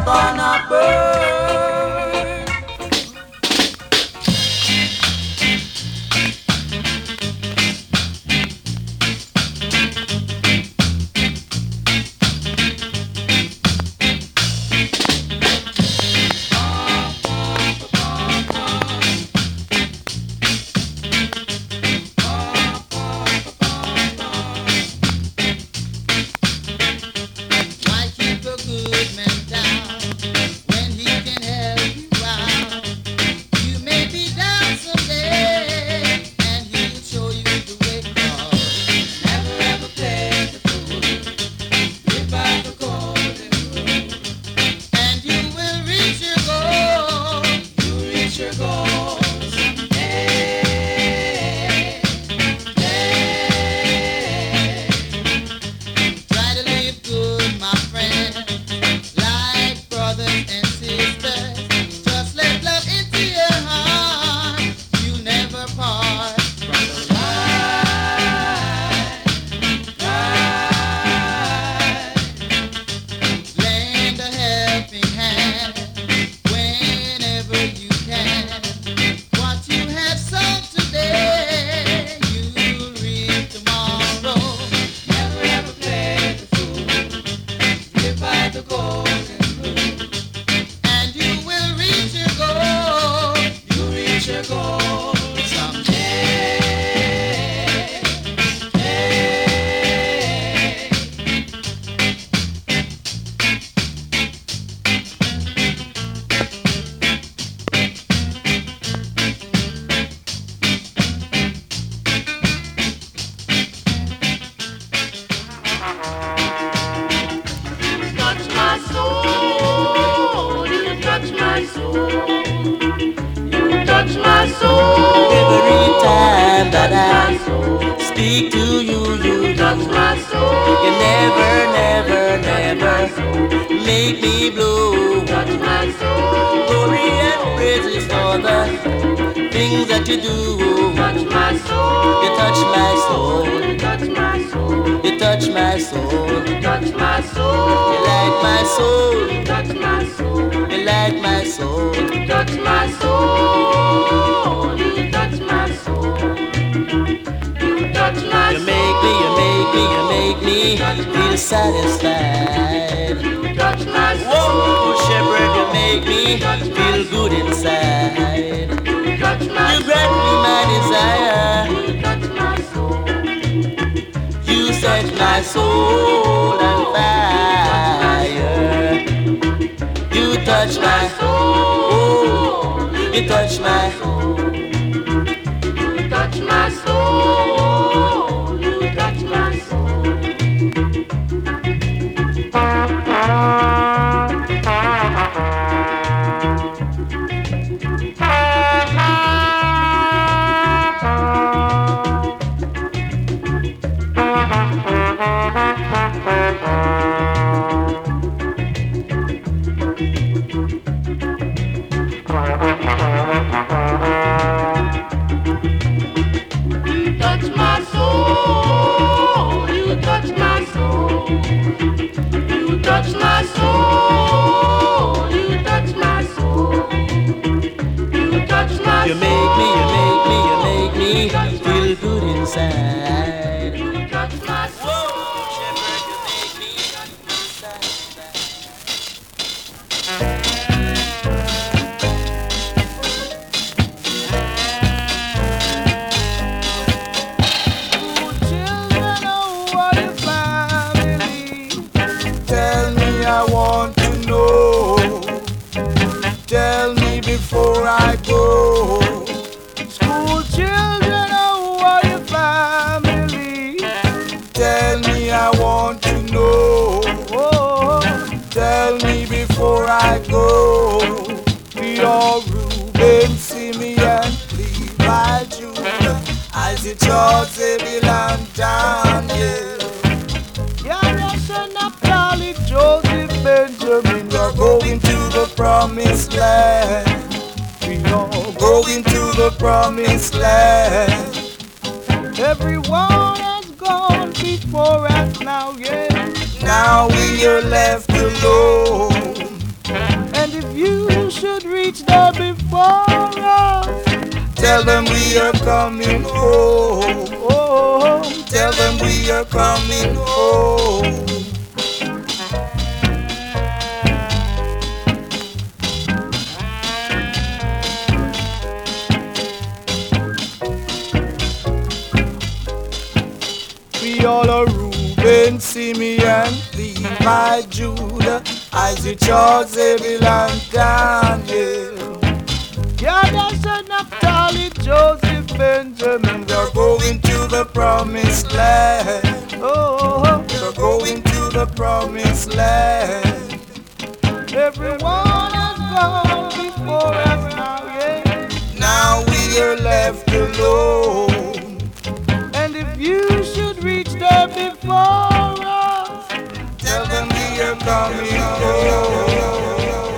gonna burn. Everyone has gone before us now, yeah. Now we are left alone. before us. Tell them we are coming home. Oh, Tell them we are coming home. we all are Reuben, Simeon, Levi, Judah, Isaac, Charles, Zebulun, and Daniel. God has said Naphtali, Joseph, Benjamin. They're going to the promised land. Oh, They're going to the promised land. everyone has gone before us now, yeah. Now we are left alone. And if you should reach there before us, Tell them we are coming home.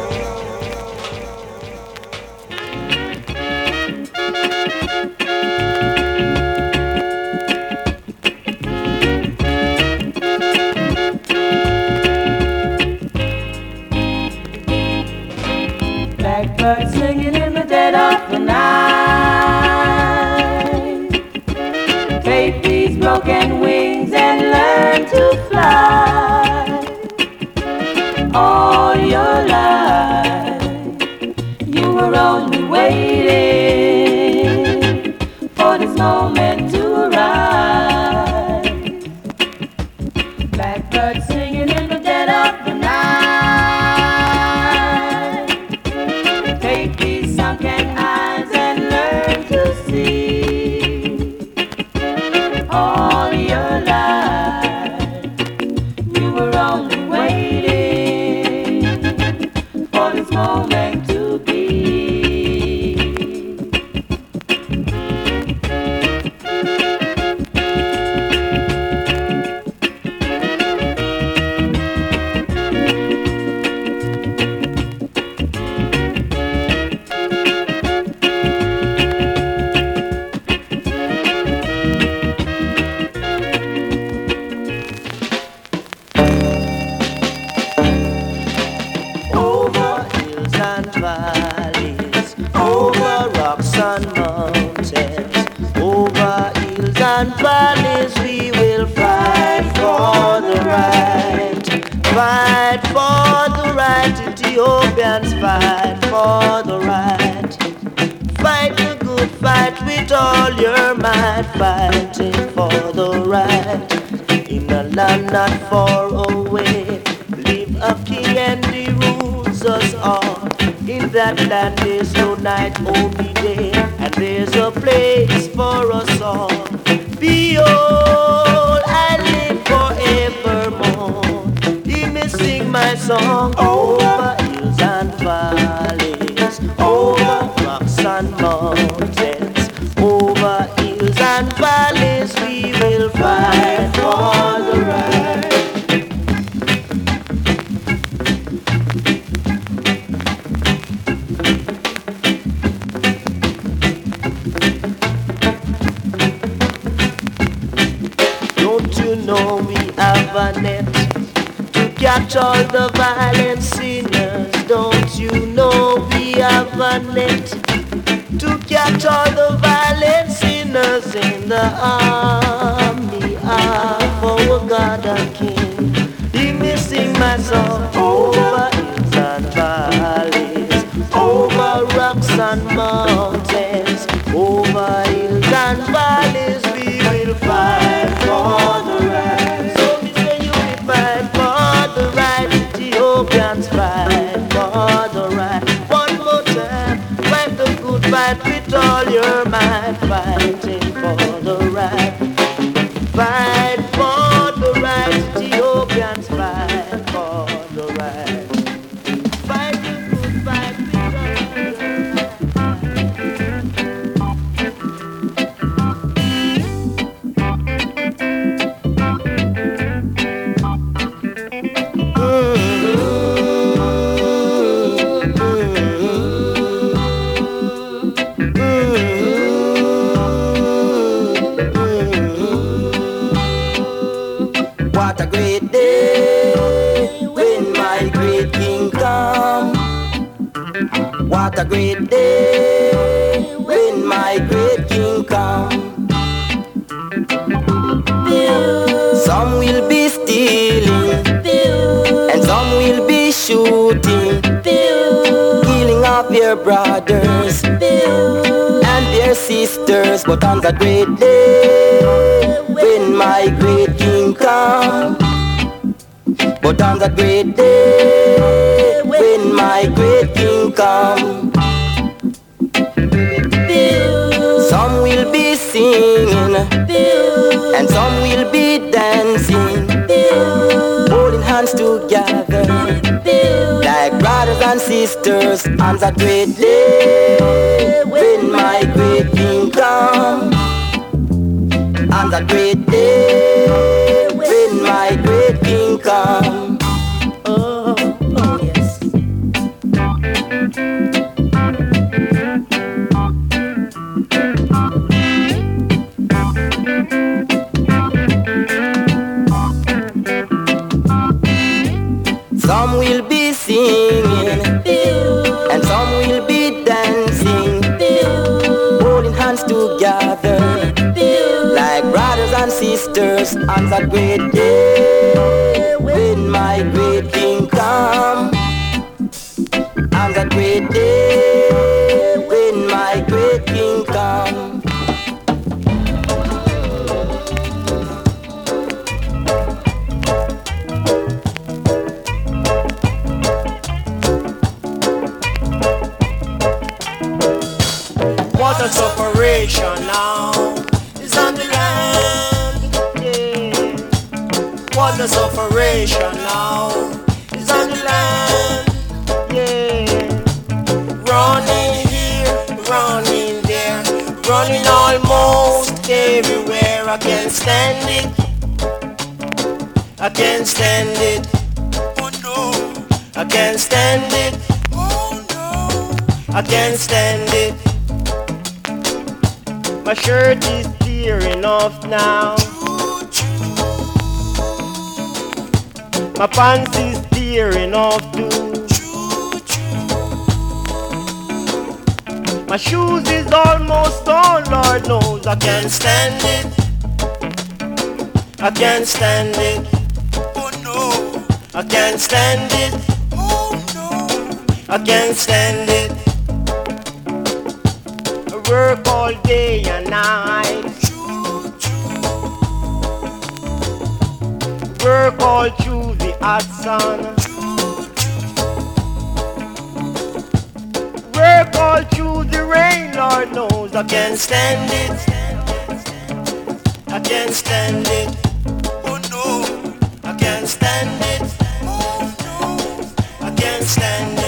Blackbird singing in the dead of the night. Take these broken wings and learn to fly. All your life, you were only waiting for this moment to arrive. Blackbird singing in the dead of the night. Take these sunken eyes and learn to see. All your life, you were only waiting for this moment to be. Over hills and valleys, over rocks and mountains, over hills and valleys, we will fight for the right. Fight for the right, Ethiopians fight for the right. Fight the good fight with all your might, fighting for the right. In a land not far away, live a king and he rules us all. In that land there's no night, only day, and there's a place for us all. Behold, I live forevermore. Hear me sing my song over hills and valleys, over rocks and mountains, over hills and valleys, we will fight for the right. Don't you know we have a net to catch all the violent sinners? Don't you know we have a net to catch all the violent sinners in the army of our God and King? Hear me sing my song over hills and valleys, over rocks and mountains, over hills and valleys, we will fight for the right. So me say you will fight for the right, Ethiopians fight for the right. One more time, fight the good fight with all your might, fighting for the right. Fight for the right, Ethiopians fight for the right. a great day when my great King come. Some will be stealing, and some will be shooting, killing off their brothers and their sisters. But on the great day when my great King come, but on the great day when my great King come, some will be singing and some will be dancing, holding hands together like brothers and sisters on the great day when my great King come. On the great day when my great King come. Oh, oh yes. Some will be singing and some will be dancing, holding hands together like brothers and sisters on that great day when my great King come. On that great day when my great King come. What a separation now is on the land, yeah. What a separation now is on the land, yeah. Running here, running there, running almost everywhere. I can't stand it, I can't stand it, oh no. I can't stand it, oh no. I can't stand it. My shirt is tearing off now. My pants is tearing off too. My shoes is almost torn, Lord knows. I can't stand it, I can't stand it, oh no. I can't stand it, oh no. I can't stand it. Work all day and night, work all through the hot sun, work all through the rain, Lord knows. I can't stand it, I can't stand it, oh no. I can't stand it, oh no. I can't stand it.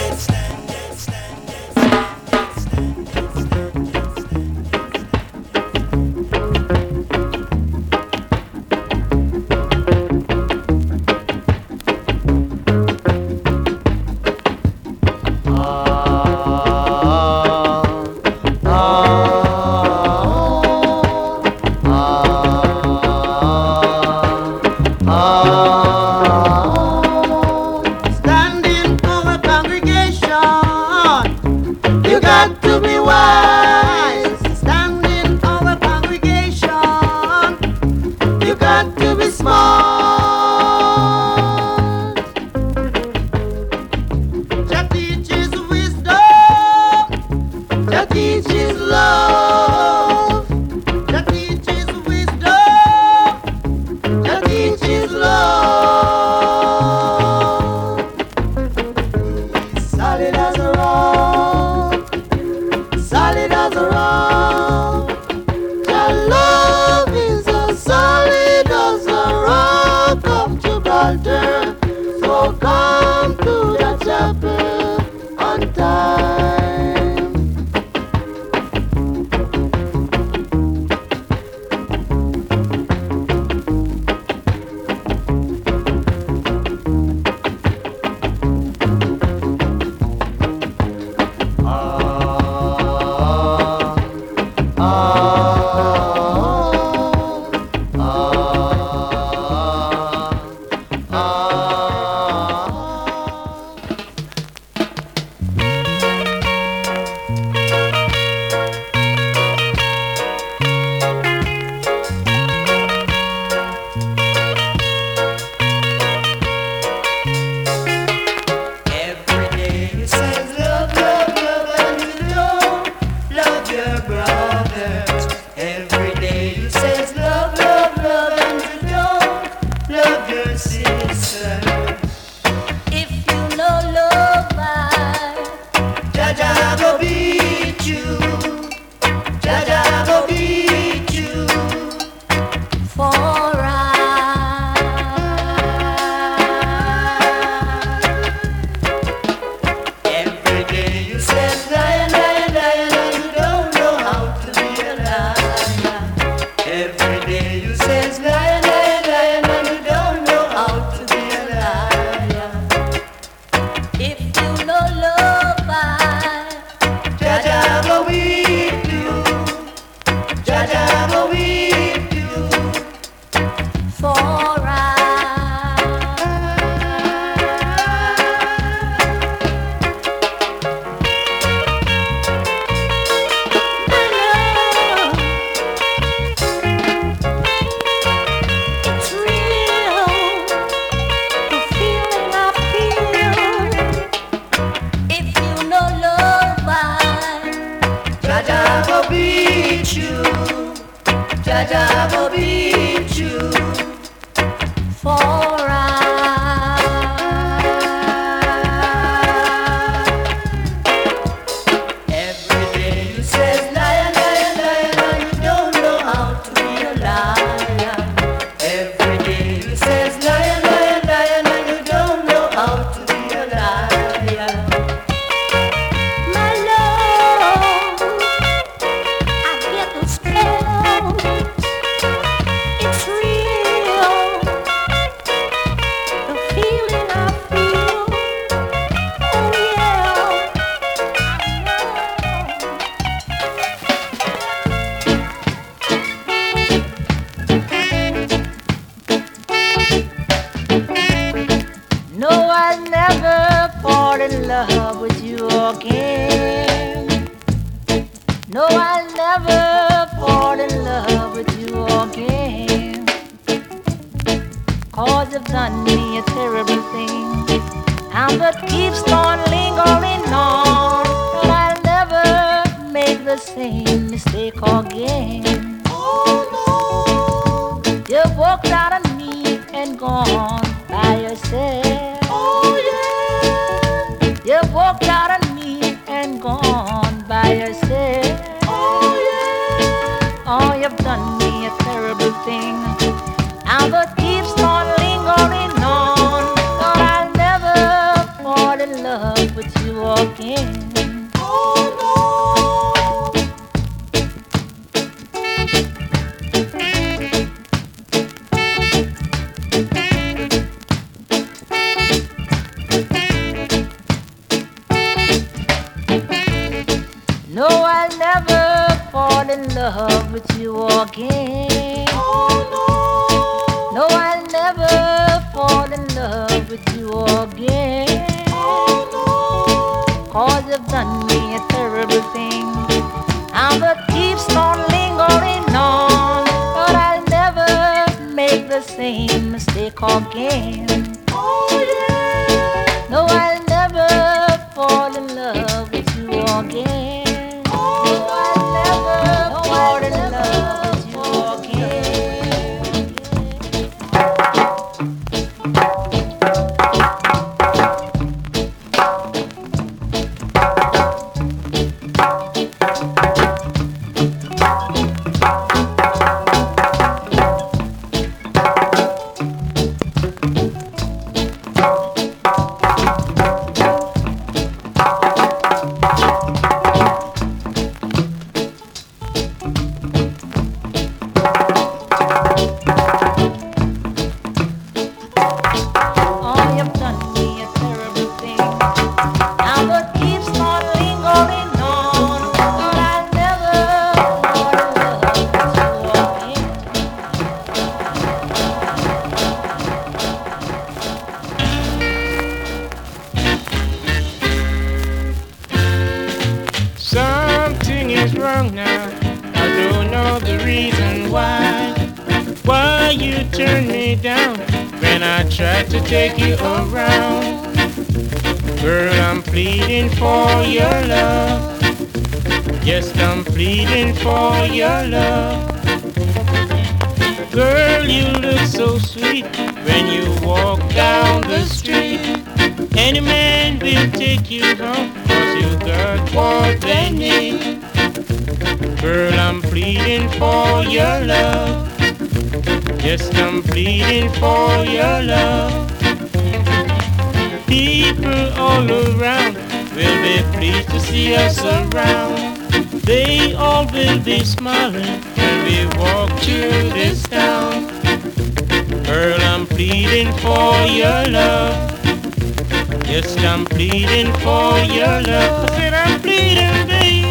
Yes, I'm pleading for your love. I said I'm pleading, baby.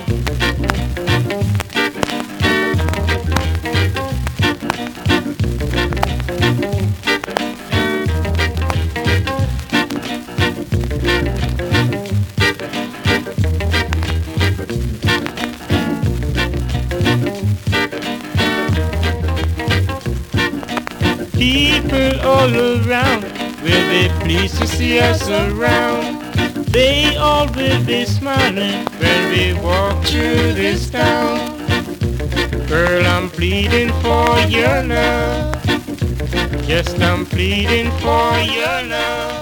People all around will be pleased to see us around. They all will be smiling when we walk through this town. Girl, I'm pleading for your love. Yes, I'm pleading for your love.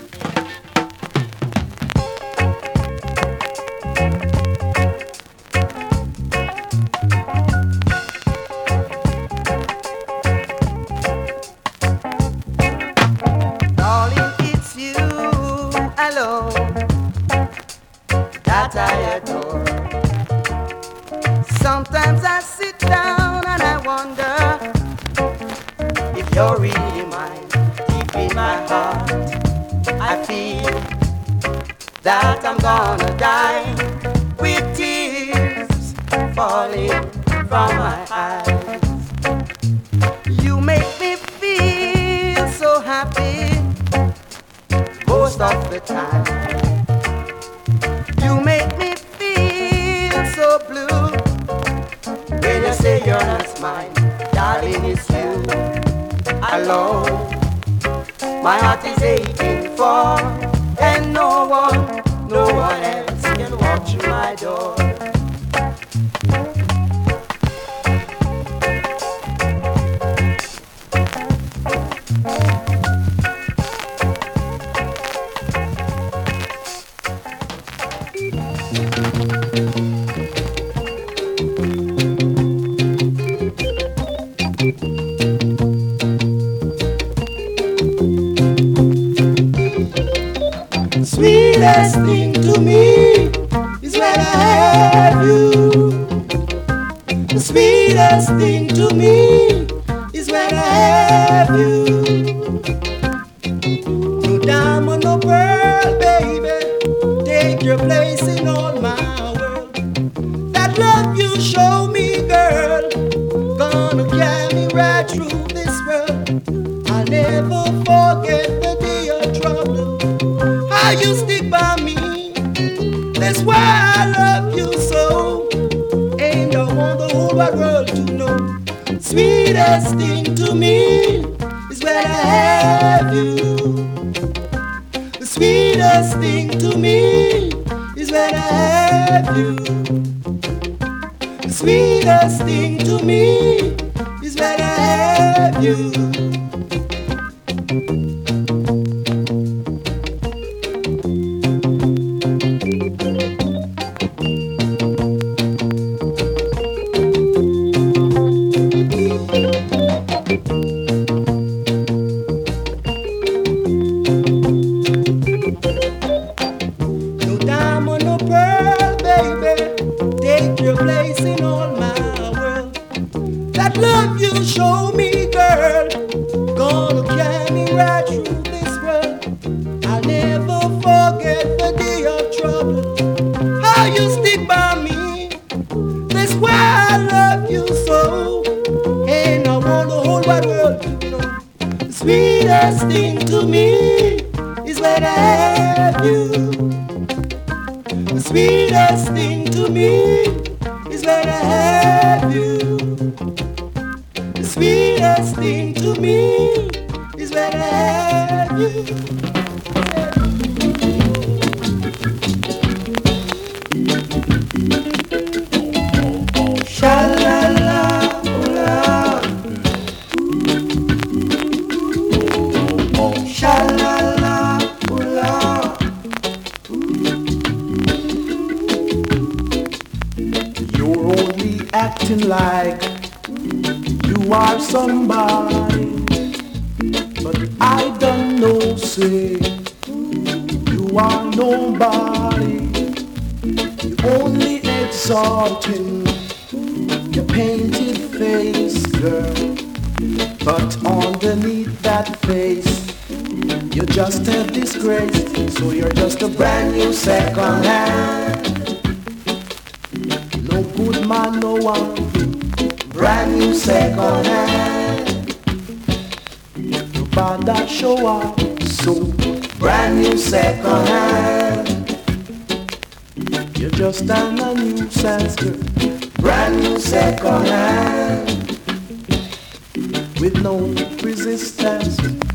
That I adore. Sometimes I sit down and I wonder if you're really mine. Deep in my heart, I feel that I'm gonna die with tears falling from my eyes. You make me feel so happy most of the time. You make me feel so blue when you say you're not mine. Darling, it's you alone my heart is aching for, and no one else can walk through my door. Sweetest thing to me is when I have you. The sweetest thing to me is when I have you. No diamond, no pearl, baby, take your place in all my world. That love you show me, girl, gonna carry me right through this world. I'll never forget the day of trouble. How you stick by me, that's why I love you so. And I want the whole wide world to know. Sweetest thing to me is when I have you. The sweetest thing to me is when I have you. The sweetest thing to me is when I have you. Sweetest thing to me is when I have you. The sweetest thing to me is when I have you. The sweetest thing to me is when I have you. Like you are somebody, but I don't know, say you are nobody. You only exalting your painted face, girl, but underneath that face You just a disgrace, so you're just a brand new second hand. No good man, no one. Brand new second hand. You bought that show off, so brand new second hand. You're just a nuisance, girl. Brand new second hand. With no resistance.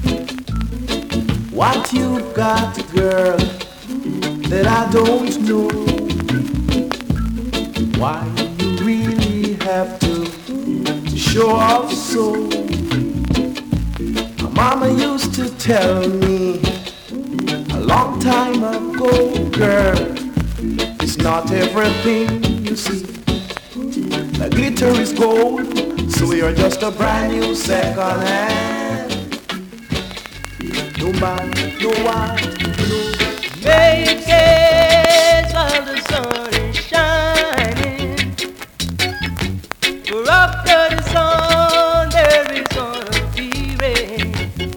What you got, girl, that I don't know? Why you really have to show off so? My mama used to tell me a long time ago, girl, it's not everything you see. The glitter is gold, so you're just a brand new second hand. No man, no one, no. Make it while the sun is shining. For after the sun there is gonna be rain.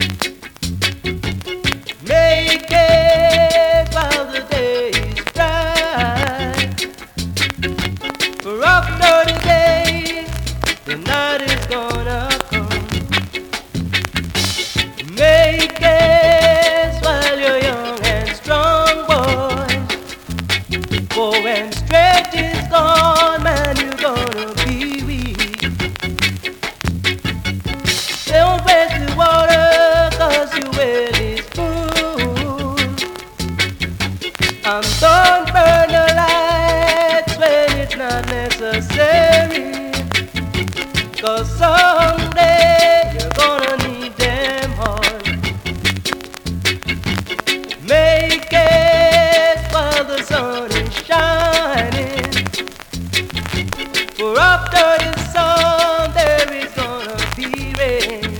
Make it while the day is bright. For after the day, the night is gonna come. Make it while you're young and strong, boy. For when strength is gone, man, you're gonna be weak. Don't waste the water, cause you will is food. And don't burn the lights when it's not necessary. Cause someday you're gonna need them all. Make it while the sun is shining. For after the sun there is gonna be rain.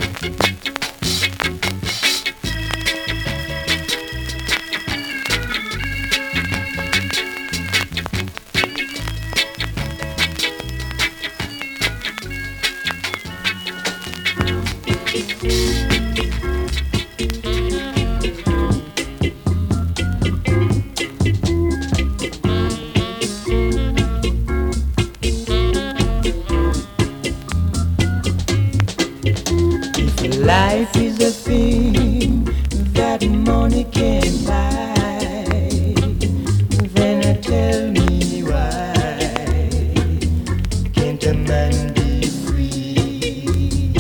Life is a thing that money can't buy. Then tell me why can't a man be free?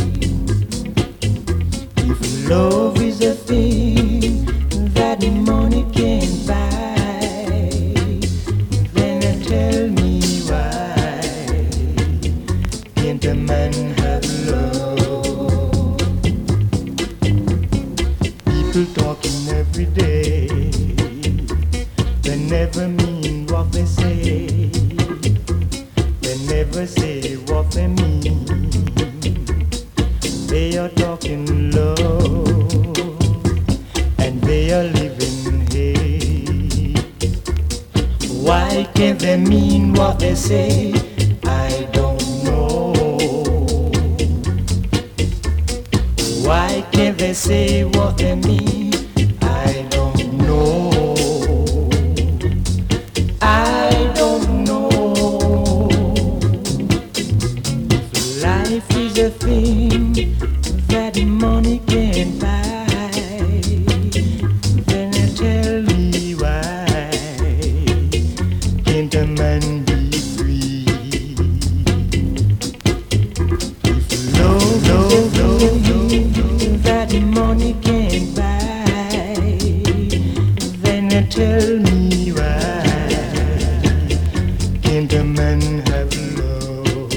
If love is a thing that money can't buy, then tell me why can't a man have love? People talking every day, they never mean what they say. They never say what they mean. They are talking love, and they are living hate. Why can't they mean what they say? I don't know. Why can't they say what they mean? I don't know. I don't know. If life is a thing that money can't buy, then tell me why can't a man be free? If love that money can't buy, then tell me why can't a man have love?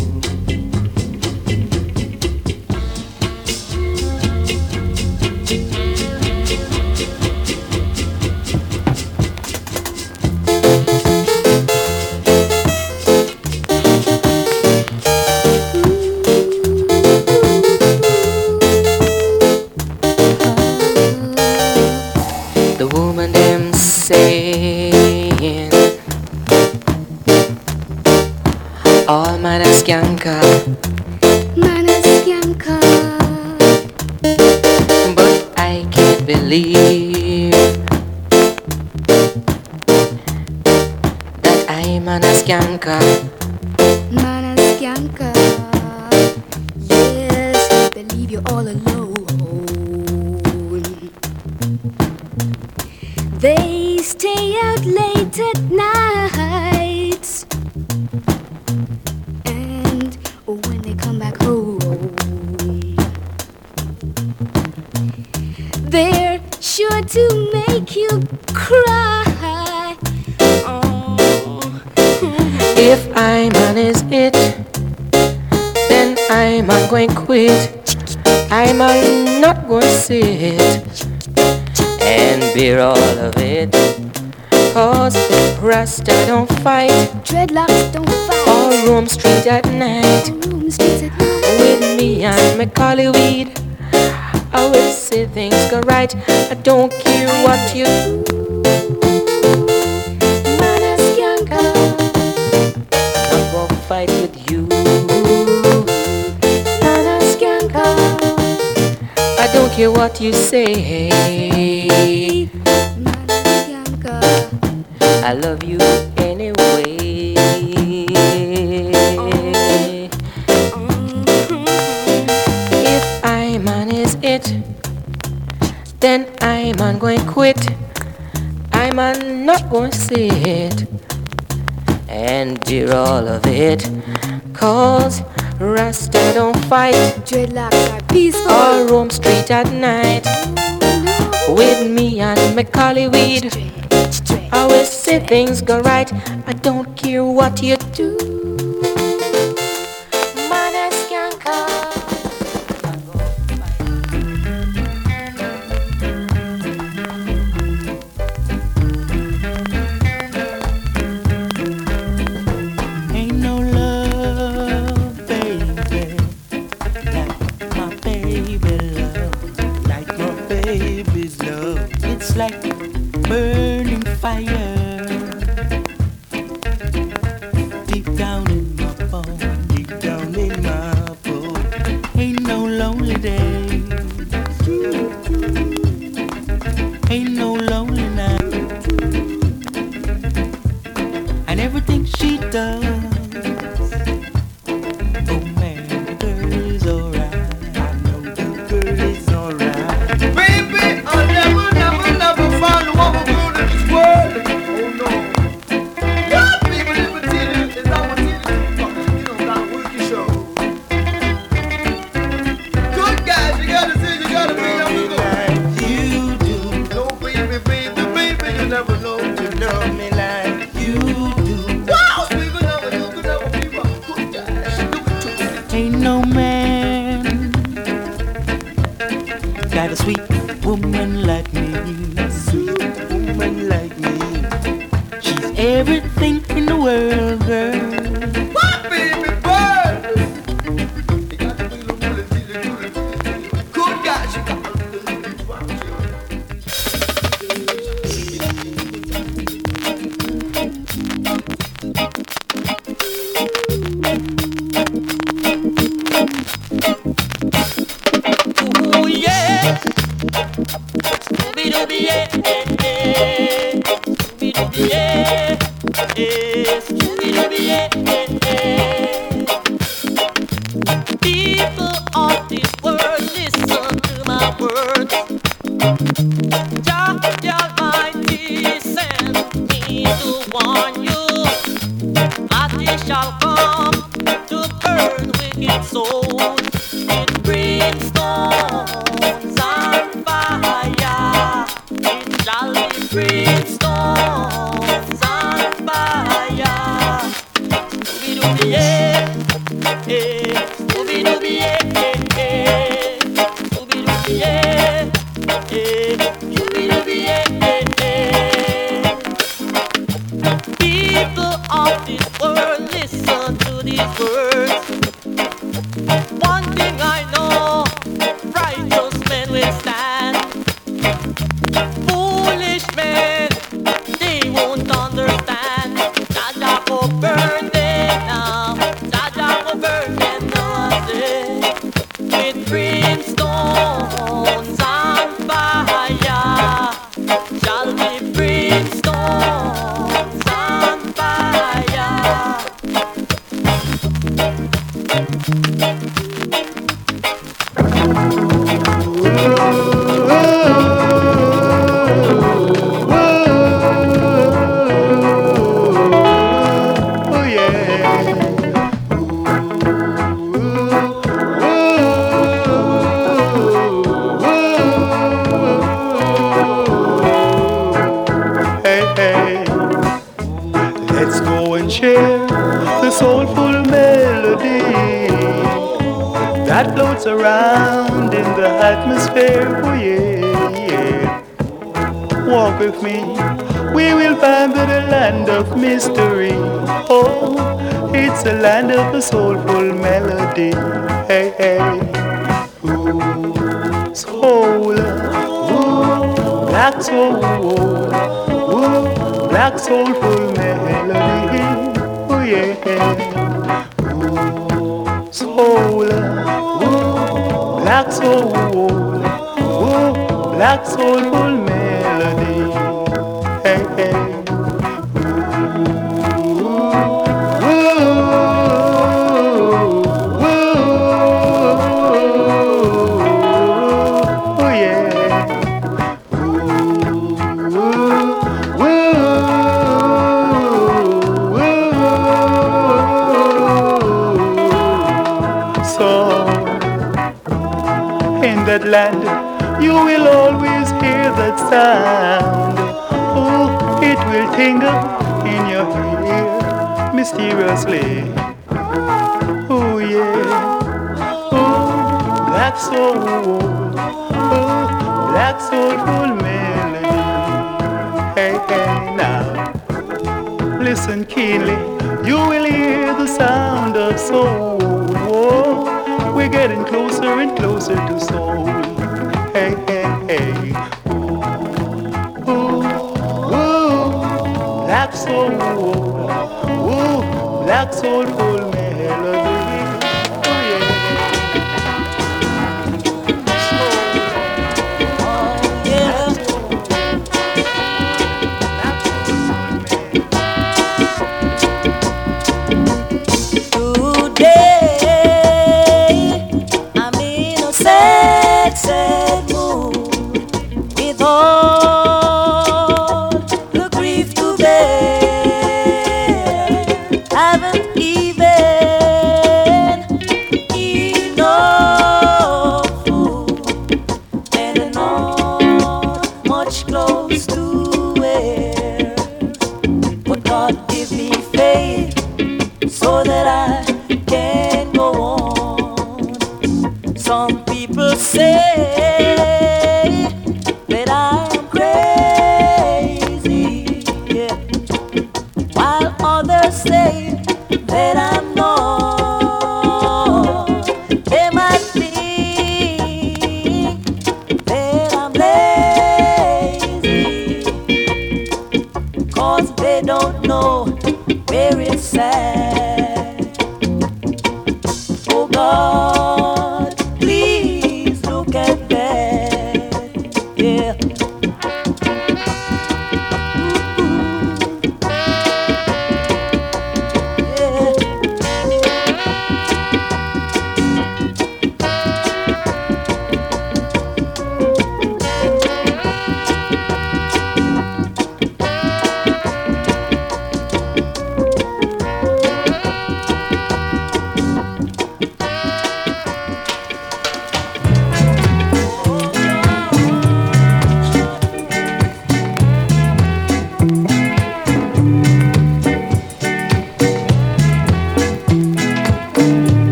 The woman them saying all man a skanker, Man a skanker. but I can't believe that I'm an skanker. Manaskanka, yes, I believe you're all alone. They stay out late at night, and when they come back home, they're sure to make you cry. Oh. If I'm on is it, then I'm on going quit. I'm on not going sit and bear all of it. Cause Rasta don't fight, Dreadlocks don't fight, or roam street at night. room streets at night. With me and Macaulay weed, I will say things go right. I don't care what you do. Manaskanka, I'm gonna fight with you. Manaskanka, I don't care what you say. Manaskanka, I love you anyway. If I'm on is it, then I'm on going quit. I'm on not going sit and dear all of it. Cause Rasta don't fight Dreadlocks are peaceful. or roam street at night. With me and Macaulay weed, I will say things go right. I don't care what you do. Manaskanka. Ain't no love, baby, like my baby love, like my baby's love. It's like burning fire deep down in my bone, deep down in my bone. Ain't no lonely days, ain't no lonely night, and everything she does. Oh man, the girl is alright. I know the girl is alright. Baby, I'll never find a woman good in this world. Oh no. What people never tell you is I want you to got a working show. Good guys, you gotta be on the go. Like you do, No, baby, you never know. you love me like you do. Wow, people never do, good never people. Good guys, do it to me. Ain't no man got a sweet woman like me, sweet woman like me. She's everything in the world, girl. What, baby, boy? You gotta be little good guys, you gotta Ooh, yeah. Scooby-Dooby, yeah, yeah. Scooby-Dooby, yeah, yeah. Scooby-Dooby, yeah, yeah. People of this world, listen to my words. Jah the Almighty sent me to warn you that He shall come to burn wicked souls with brimstones and fire. It shall be brimstones and fire. Scooby-Dooby, yeah, yeah. Scooby-Dooby, yeah, yeah. Scooby-Dooby, yeah, yeah. Scooby-Dooby, yeah, yeah. People of this world, listen to these words. One thing I know, righteous men will stand. Foolish men, they won't understand. Jaja go burn them now, Jaja go burn them now, with brimstones and fire. Let's go and share the soulful melody that floats around in the atmosphere. Oh yeah, yeah. Walk with me, we will find the land of mystery. Oh, it's a land of the soulful melody. Hey, hey. Ooh, soul, ooh, black soul, ooh, black soulful melody. Oh yeah. Ooh, soul, ooh, black soul, ooh, black soulful melody. Hey, hey. Land, you will always hear that sound. Oh, it will tingle in your ear mysteriously. Oh yeah. Oh, black soul. Oh, black soulful melody. Hey, hey, now listen keenly. You will hear the sound of soul. Oh, we're getting closer and closer to soul. Hey, hey, hey. Ooh, ooh, ooh, black soul. Ooh, black soulful melody. Oh yeah. Sad mood with all the grief to bear. Haven't even enough food and not much clothes to wear. But God give me faith so that I can go on. Some people say that I'm crazy, yeah, while others say that I'm not. They might think that I'm lazy, 'cause they don't know where it's at. Oh God, please look at that, yeah.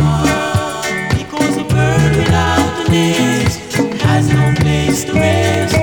Has no place to rest.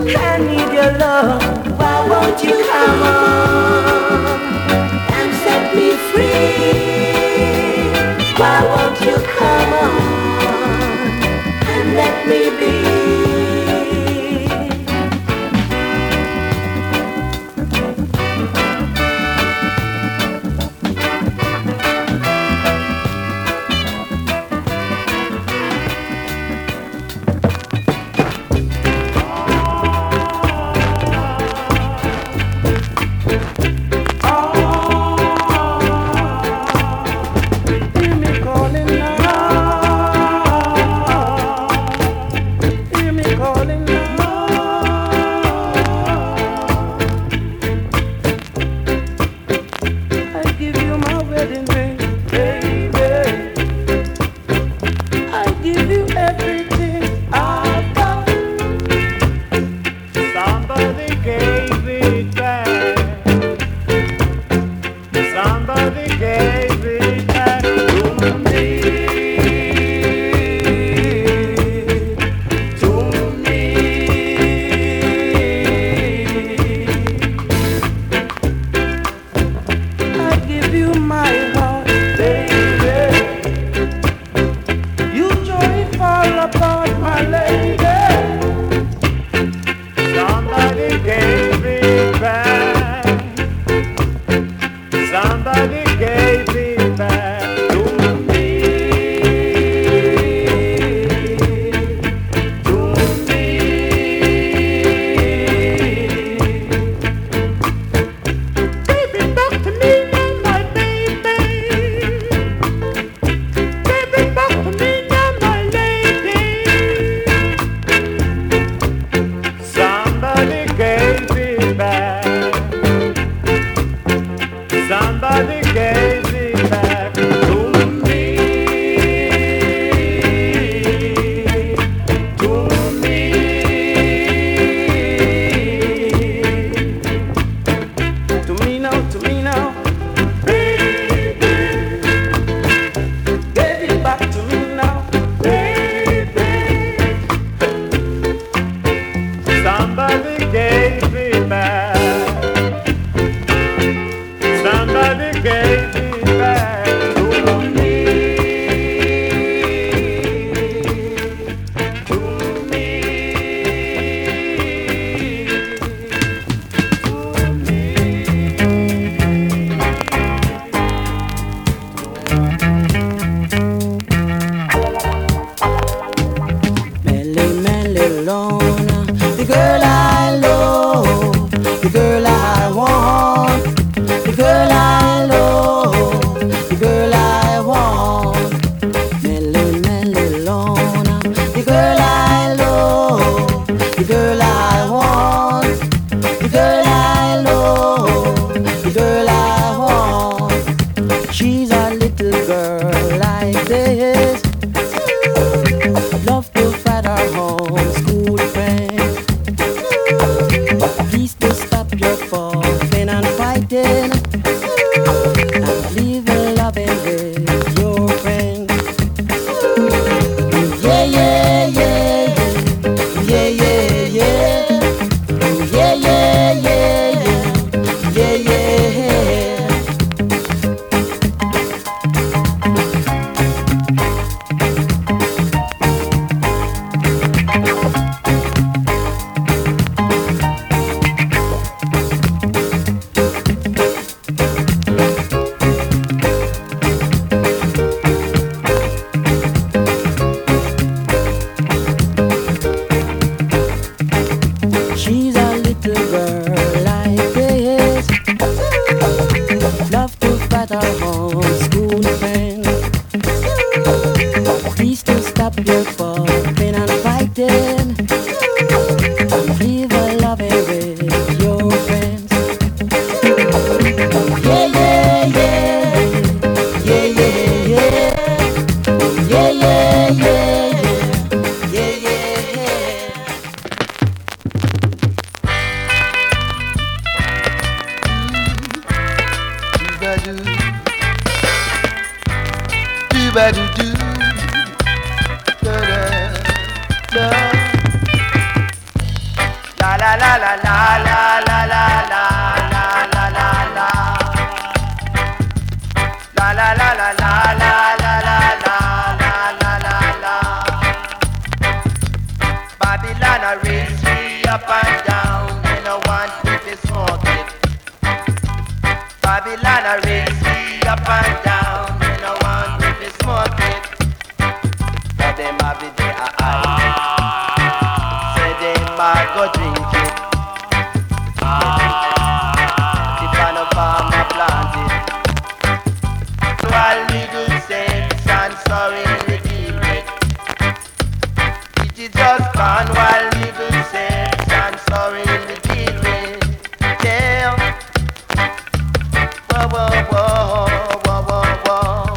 I need your love. Why won't you come on and set me free? Why won't you come on and let me be? Do-ba-do-do, da-da, da. la la la la la la la la la la. La la la la la la la la la la la la. Babylon a race me up and down, and I want to smoke it. Babylon a race me up and down, and I want to smoke it. But them have it there say them a go drink it. If I no farm a plant it. So I'll legal sense and sorry redeem it. It is just gone while legal sense and sorry redeem it. Yeah. Whoa, whoa, whoa, whoa, whoa, whoa.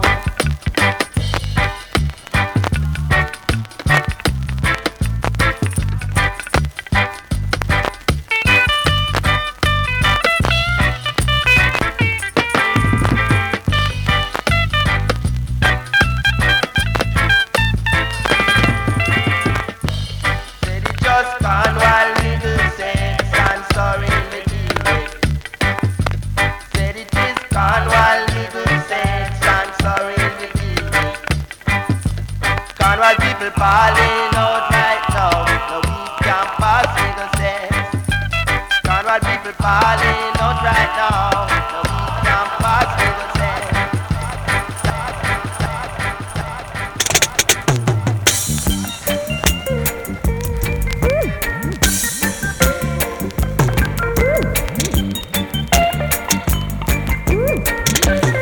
Just gone while legal sense and sorry redeem it. Said it is gone while legal sense and sorry redeem it. Gone while people falling out right now. No we can't pass legal sense. Gone while people falling out right now. No we can't pass legal sense.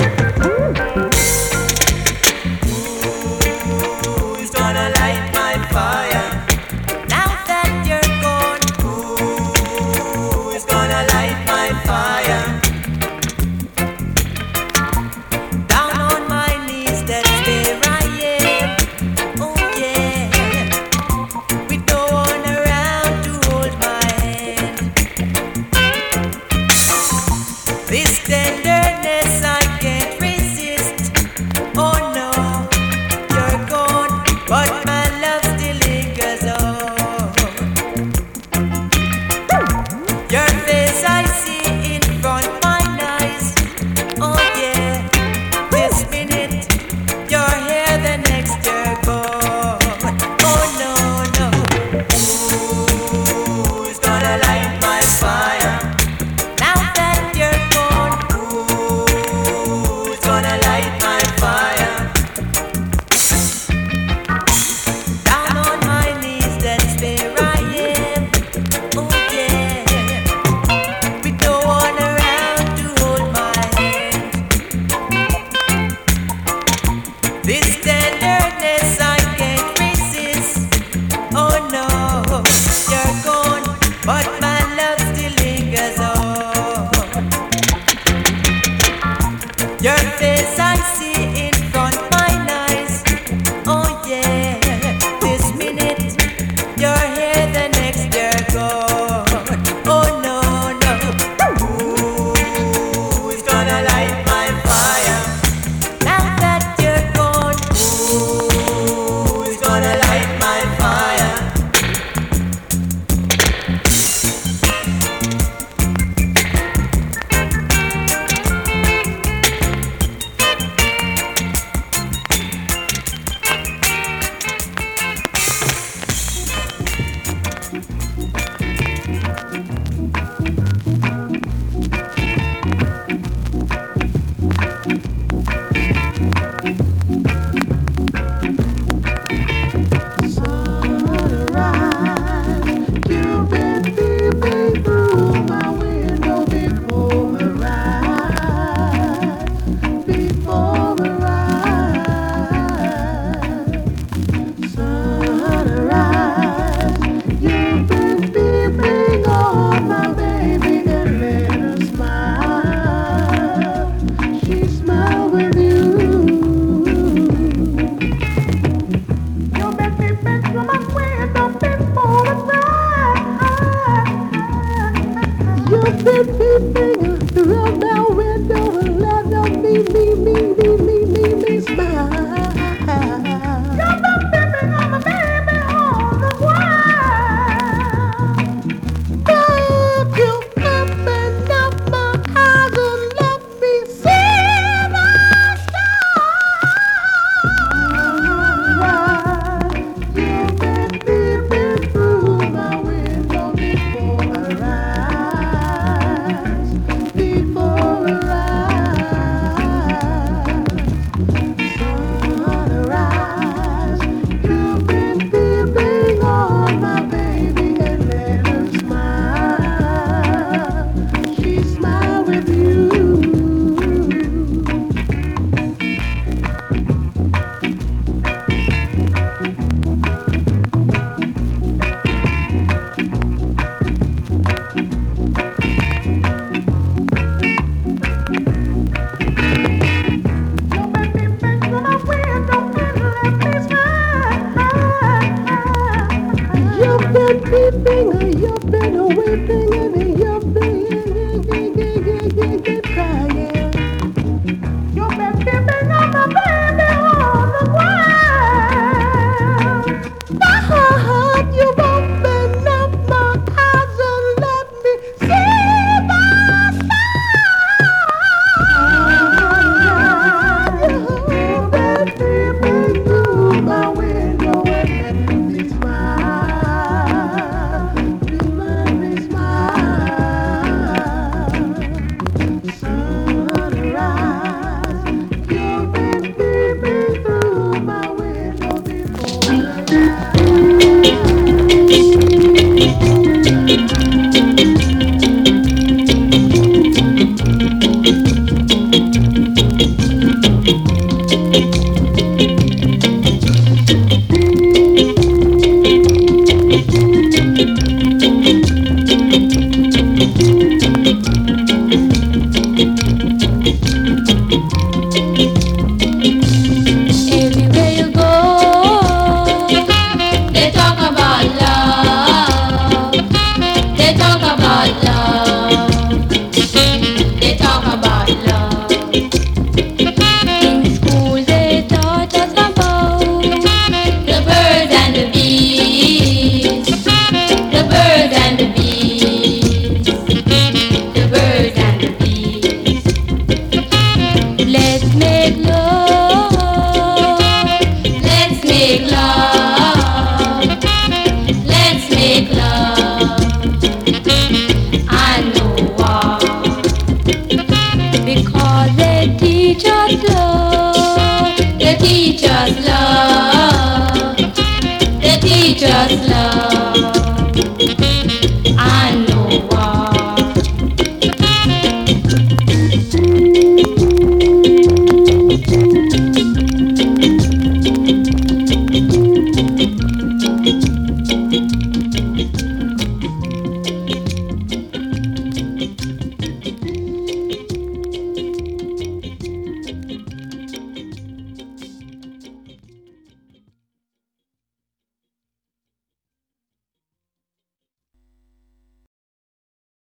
Who's gonna light my been peeping, you've been weeping, and you've been crying. You've been peeping on my baby on the ground.